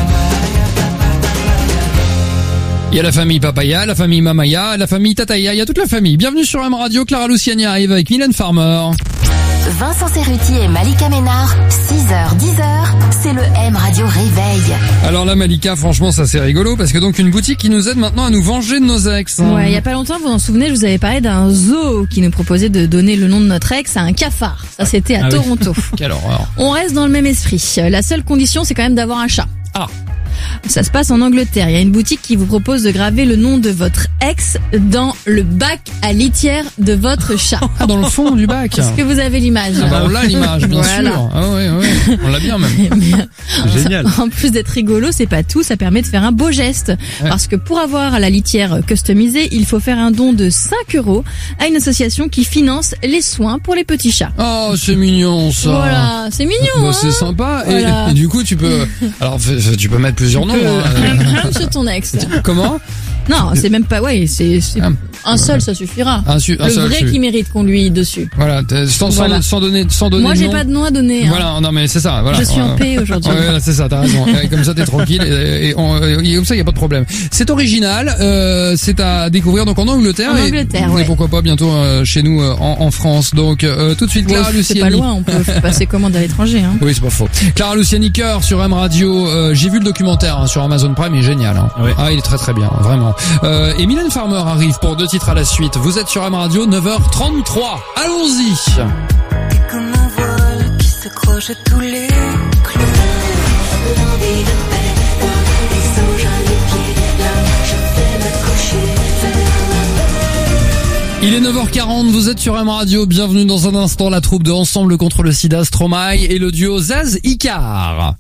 Il y a la famille Papaya, la famille Mamaya, la famille Tataya, il y a toute la famille. Bienvenue sur M Radio, Clara Luciani arrive avec Mylène Farmer. Vincent Cerruti et Malika Ménard, 6h, 10h, c'est le M Radio Réveil. Alors là, Malika, franchement, ça c'est rigolo parce que donc une boutique qui nous aide maintenant à nous venger de nos ex. Ouais, il y a pas longtemps, vous vous en souvenez, je vous avais parlé d'un zoo qui nous proposait de donner le nom de notre ex à un cafard. Ça, c'était à Toronto. Oui. Quelle horreur. On reste dans le même esprit. La seule condition, c'est quand même d'avoir un chat. Ah. Ça se passe en Angleterre. Il y a une boutique qui vous propose de graver le nom de votre ex dans le bac à litière de votre chat. Ah, dans le fond du bac. Est-ce que vous avez l'image? Ah bah on l'a l'image, bien sûr. Ah oui. On l'a bien même. Génial. En plus d'être rigolo, c'est pas tout, ça permet de faire un beau geste. Ouais. Parce que pour avoir la litière customisée, il faut faire un don de 5 € à une association qui finance les soins pour les petits chats. Oh, c'est mignon ça. Voilà, c'est mignon. Bah, c'est sympa. Voilà. Et du coup, tu peux, alors tu peux mettre plusieurs noms. Sur ton ex. Comment? Non, c'est même pas, c'est un seul, ça suffira. Le vrai qui mérite qu'on lui dessus. Voilà, sans donner Moi, j'ai nom. pas de nom à donner. Voilà, non mais c'est ça, voilà. Je suis en paix aujourd'hui. Ouais, c'est ça, t'as raison. Comme ça, t'es tranquille et comme ça, y a pas de problème. C'est original, c'est à découvrir donc en Angleterre. Et pourquoi pas bientôt chez nous en France. Donc tout de suite, Clara Luciani. C'est pas loin, on peut passer commande à l'étranger. Hein. Oui, c'est pas faux. Clara Luciani Cœur sur M Radio. J'ai vu le documentaire sur Amazon Prime, il est génial. Hein. Ouais. Ah, il est très très bien, vraiment. Et Mylène Farmer arrive pour 2 titres à la suite. Vous êtes sur M Radio, 9h33. Allons-y. Et comme un voile qui s'accroche à tous les clous. L'envie de paix dans les anges à mes pieds. Là, je vais me coucher. Il est 9h40, vous êtes sur M Radio. Bienvenue dans un instant, la troupe de Ensemble contre le Sida, Stromae et le duo Zaz Icar.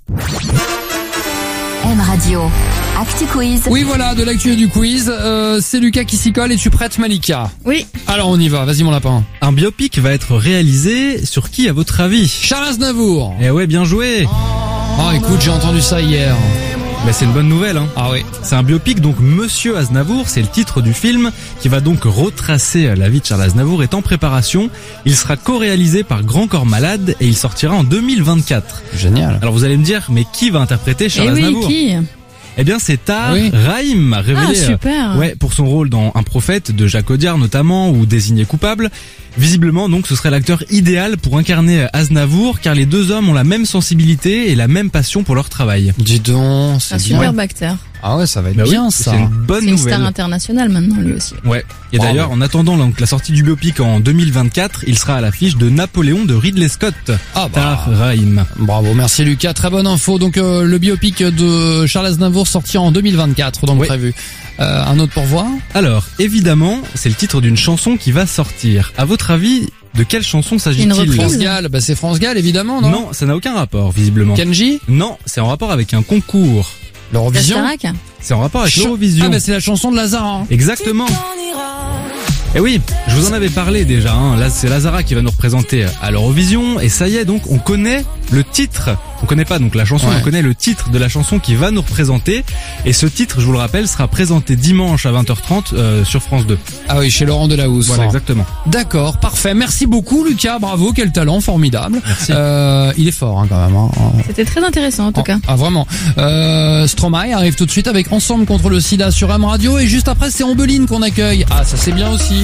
M Radio. Actu Quiz. Oui, voilà, de l'actu et du quiz. C'est Lucas qui s'y colle et tu prêtes Malika. Oui. Alors on y va, vas-y mon lapin. Un biopic va être réalisé sur qui à votre avis? Charles Aznavour. Eh ouais, bien joué. Oh écoute, j'ai entendu ça hier. Bah c'est une bonne nouvelle, hein. Ah oui. C'est un biopic, donc Monsieur Aznavour, c'est le titre du film, qui va donc retracer la vie de Charles Aznavour, est en préparation. Il sera co-réalisé par Grand Corps Malade et il sortira en 2024. Génial. Alors vous allez me dire, mais qui va interpréter Charles Aznavour? Qui? Eh bien, c'est Tahar Rahim, révélé super. Pour son rôle dans Un prophète de Jacques Audiard notamment, ou Désigné coupable. Visiblement, donc, ce serait l'acteur idéal pour incarner Aznavour, car les deux hommes ont la même sensibilité et la même passion pour leur travail. Dis donc, c'est un superbe acteur. Ah ouais, ça va être bien ça. C'est une bonne nouvelle. C'est une star internationale maintenant, lui aussi. Ouais. Et d'ailleurs, en attendant donc, la sortie du biopic en 2024, il sera à l'affiche de Napoléon de Ridley Scott. Tahar Rahim. Bravo, merci Lucas, très bonne info. Donc le biopic de Charles Aznavour sorti en 2024, donc prévu. Un autre pour voir? Alors, évidemment, c'est le titre d'une chanson qui va sortir. À votre avis, de quelle chanson s'agit-il? France Gall, bah c'est France Gall évidemment, non? Non, ça n'a aucun rapport, visiblement. Kenji? Non, c'est en rapport avec un concours. L'Eurovision? C'est en rapport avec l'Eurovision. Ah bah c'est la chanson de Lazara. Hein. Exactement. Et oui, je vous en avais parlé déjà, hein. Là, c'est Lazara qui va nous représenter à l'Eurovision, et ça y est, donc, on connaît le titre. On connaît pas donc la chanson, on connaît le titre de la chanson qui va nous représenter. Et ce titre, je vous le rappelle, sera présenté dimanche à 20h30 sur France 2. Ah oui, chez Laurent Delahousse. Voilà, exactement. D'accord, parfait. Merci beaucoup Lucas, bravo, quel talent, formidable. Merci. Il est fort hein, quand même. Hein. C'était très intéressant en tout cas. Ah vraiment. Stromae arrive tout de suite avec Ensemble contre le Sida sur M Radio et juste après c'est Ombeline qu'on accueille. Ah ça c'est bien aussi.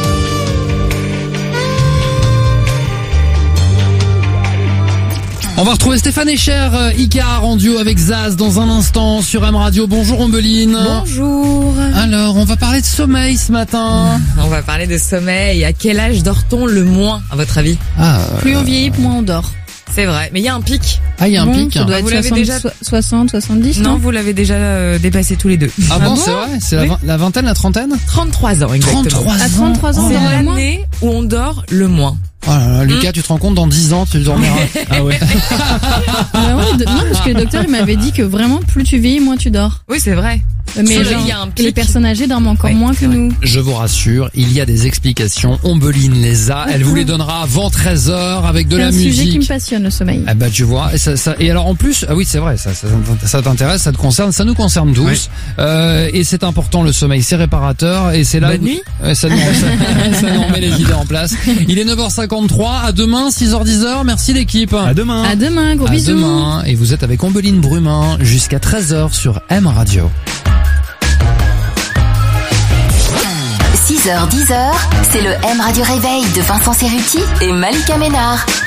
On va retrouver Stéphane Echer, Icar en duo avec Zaz dans un instant sur M Radio. Bonjour Ombeline. Bonjour. Alors, on va parler de sommeil ce matin. On va parler de sommeil. À quel âge dort-on le moins, à votre avis? Plus on vieillit, moins on dort. C'est vrai, mais il y a un pic. Ah, il y a un pic. Ça doit être vous 60, l'avez déjà 60, 70, non, vous l'avez déjà dépassé tous les deux. Ah bon, c'est vrai? C'est la vingtaine, la trentaine? 33 ans, exactement. 33 ans. À 33 ans, c'est l'année où on dort le moins. Oh là là, Lucas, tu te rends compte, dans 10 ans, tu dormiras. Ah ouais. Non, parce que le docteur, il m'avait dit que vraiment, plus tu vieillis, moins tu dors. Oui, c'est vrai. Mais Soleil, genre, il y a un les personnes âgées dorment encore moins que nous. Je vous rassure, il y a des explications. Ombeline les a. Elle vous les donnera avant 13h avec de C'est la un musique. sujet qui me passionne, le sommeil. Ah bah tu vois, et alors en plus, ah oui c'est vrai, ça t'intéresse, ça te concerne, ça nous concerne tous. Et c'est important le sommeil, c'est réparateur et c'est là. Bonne nuit. Ça nous remet les idées en place. Il est 9h53, à demain 6h10h. Merci l'équipe. À demain. À demain, gros À bisous. demain. Et vous êtes avec Ombeline Brumin jusqu'à 13h sur M Radio. 6h, 10h, c'est le M Radio Réveil de Vincent Cerruti et Malika Ménard.